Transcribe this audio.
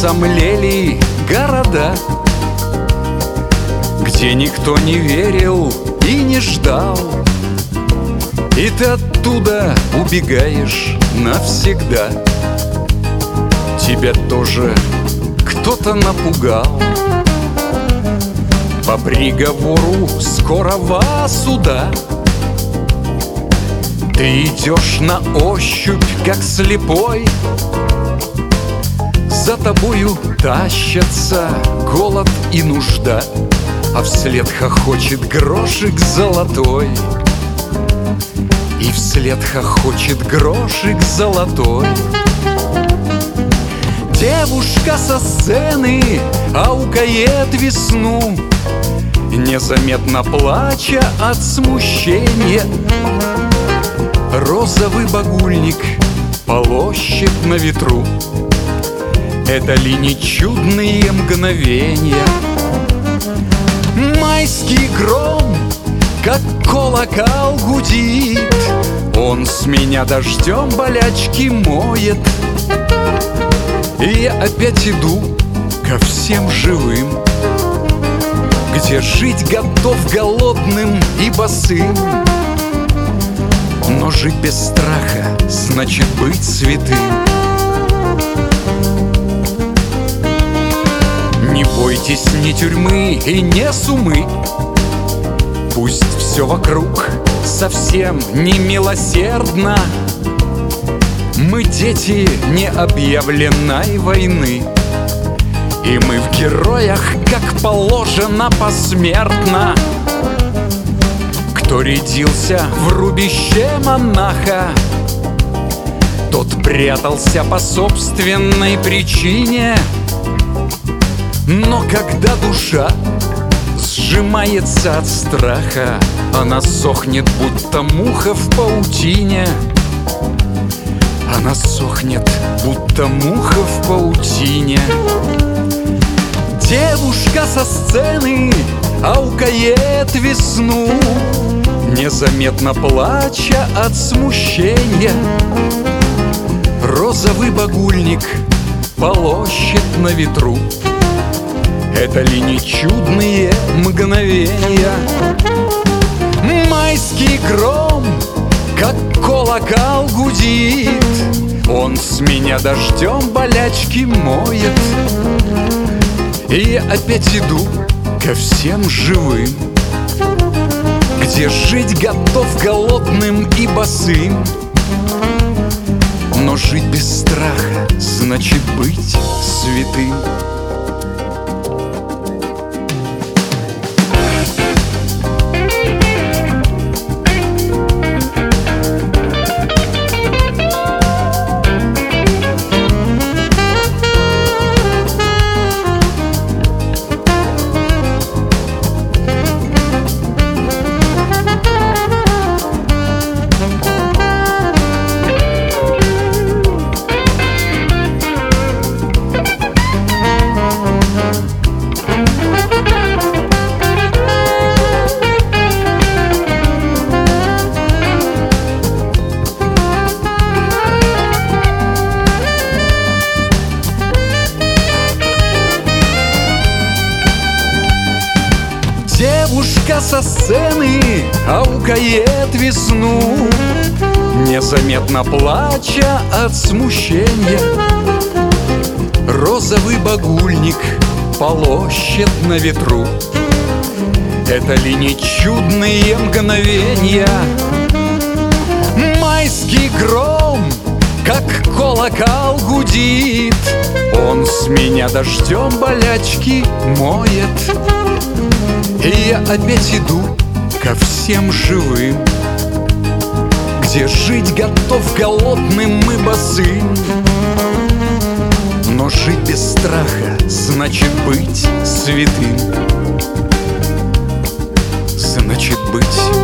сомлели города, где никто не верил и не ждал, и ты оттуда убегаешь навсегда. Тебя тоже кто-то напугал. По приговору скорого суда ты идешь на ощупь, как слепой. За тобою тащатся голод и нужда, а вслед хохочет грошик золотой. И вслед хохочет грошик золотой. Девушка со сцены аукает весну, незаметно плача от смущения. Розовый багульник полощет на ветру. Это ли не чудные мгновения? Майский гром, как колокол, гудит. Он с меня дождем болячки моет. И я опять иду ко всем живым, где жить готов голодным и босым. Но жить без страха значит быть святым. Не бойтесь ни тюрьмы и ни сумы. Пусть все вокруг совсем не милосердно. Мы дети необъявленной войны, и мы в героях, как положено, посмертно. Кто рядился в рубище монаха, тот прятался по собственной причине. Но когда душа сжимается от страха, она сохнет, будто муха в паутине. Она сохнет, будто муха в паутине. Девушка со сцены аукает весну, незаметно плача от смущения. Розовый багульник полощет на ветру. Это ли не чудные мгновения? Майский гром, как колокол, гудит. Он с меня дождем болячки моет. И я опять иду ко всем живым, где жить готов голодным и босым. Но жить без страха значит быть святым. Девушка со сцены аукает весну, незаметно плача от смущения. Розовый багульник полощет на ветру. Это ли не чудные мгновения? Майский гром, как колокол, гудит. Он с меня дождем болячки моет. И я опять иду ко всем живым, где жить готов голодным и босым. Но жить без страха значит быть святым. Значит быть